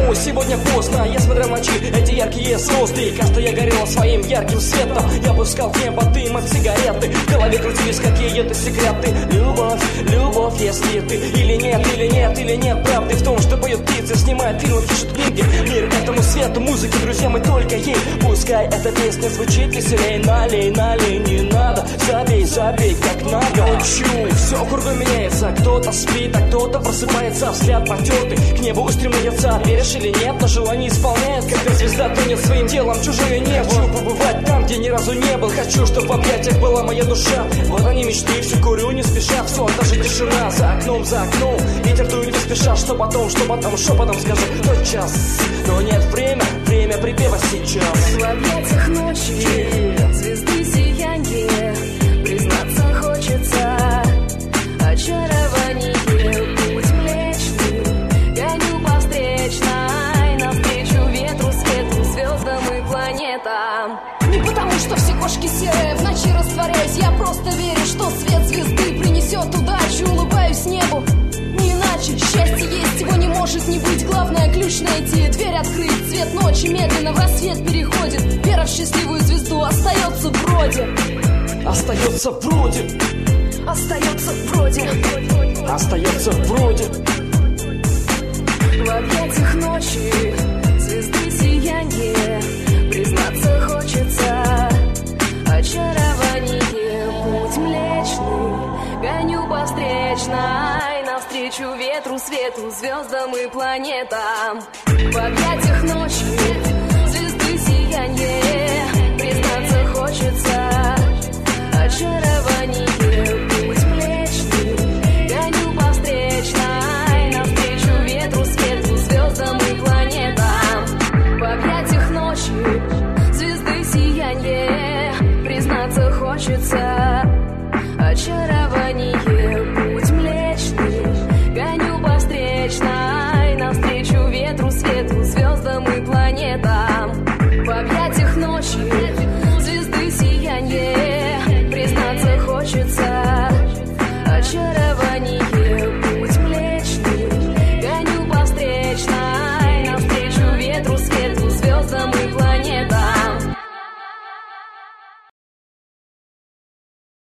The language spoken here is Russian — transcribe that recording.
почему сегодня поздно я смотрел ночи, эти яркие звезды. Каждая я горела своим ярким светом. Я пускал в небо дым от сигареты. В голове крутились какие-то секреты. Любовь, любовь, если ты или нет, или нет, или нет правды в том, что поют птицы, снимают фильмы, пишут книги. Мир этому свету, музыки, друзья, мы только ей. Пускай эта песня звучит веселей. Налей, налей, не надо. Забей, забей, как надо. Чу, все кругом меняется. Кто-то спит, а кто-то просыпается. Взгляд потертый, к небу устремляется. Веришь или нет, но желание исполняет. Когда звезда тонет своим телом, чужое не хочу побывать там, где ни разу не был. Хочу, чтобы в объятиях была моя душа. Вот они мечты, все курю не спеша. Все, даже тишина за окном, ветер дует не спеша. Что потом, шепотом скажу. Тот час, но нет время припева сейчас. В объятиях ночи, звезды сияние, признаться хочется. Очарование, путь млечный, гоню по встречной, навстречу ветру, свету, звездам и планетам. Не потому, что все кошки серые, в ночи растворяюсь. Я просто верю, что свет звезды принесет удачу. Улыбаюсь небу, не иначе. Счастье есть, его не может не быть. Главное ключ найти, дверь открыть. Цвет ночи медленно в рассвет переходит. Вера в счастливую звезду остается вроде. Остается вроде. Остается вроде. Остается вроде. В объятиях ночи, звезды сияние, признаться хочется. Очарование, путь млечный, гоню по встречной, навстречу ветру, свету, звездам и планетам. В объятиях ночи, звезды сияние, признаться хочется. Очарование, путь млечный, гоню по встречной, навстречу ветру, свету, звездам и планетам. В объятиях ночи, звезды сияние, признаться хочется. Очарование, путь млечный, гоню по встречной, навстречу ветру, свету, звездам и планетам. В объятиях ночи.